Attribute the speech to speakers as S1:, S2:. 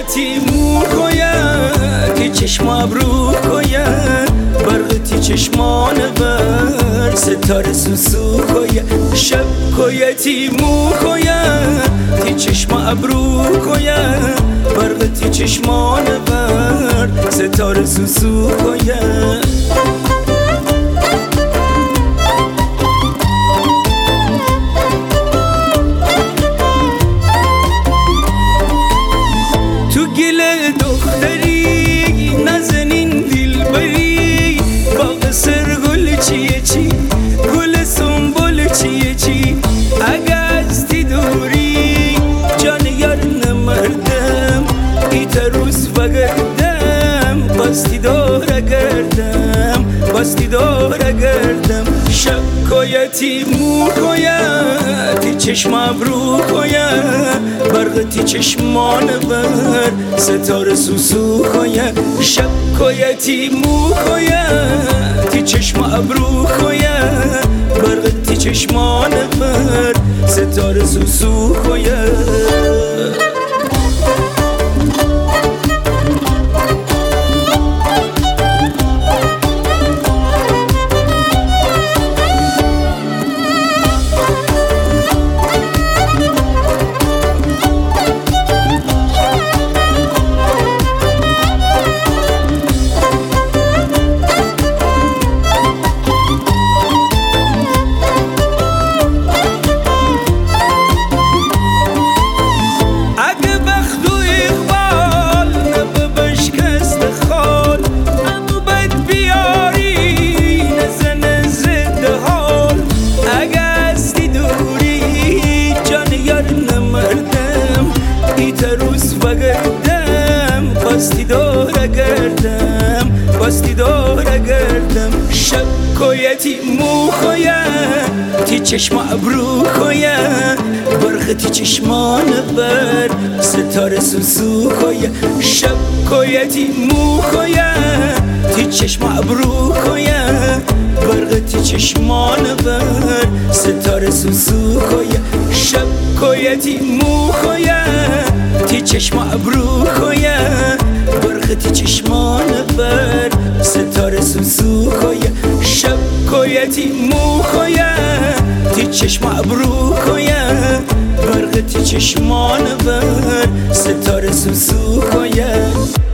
S1: کویتی مو کویتی چشم ابرو کویت برقتی چشمان بر ستاره سوسو کویت شب کویتی مو کویتی چشم ابرو کویت برقتی چشمان بر ستاره سوسو کویت دختری نزنین دل بری باغ سرگل چیه چی گل سنبل چیه چی اگه از تی دوری جان یار نمردم ایت روز بگردم باستی داره گردم باستی داره گردم شب کویتی مو کویتی چشم ابرو کویت برقتی چشمان بر ستاره سوسو کویت شب کویتی مو کویتی چشم ابرو کویت برقتی چشمان بر ستاره سوسو کویت بگردم باستی داره گردم باستی داره گردم شب کویتی مو کویتی چشم ابرو کویت برقتی چشمان بر ستاره سوسو کویت شب کویتی مو کویتی چشم ابرو کویت برقتی چشمان بر ستاره سوسو کویت شب کویتی مو کویتی چشم ابرو کویت برقتی چشمان بر ستاره سوسو کویت شب کویتی مو کویتی چشم ابرو کویت برقتی چشمان بر ستاره سوسو کویت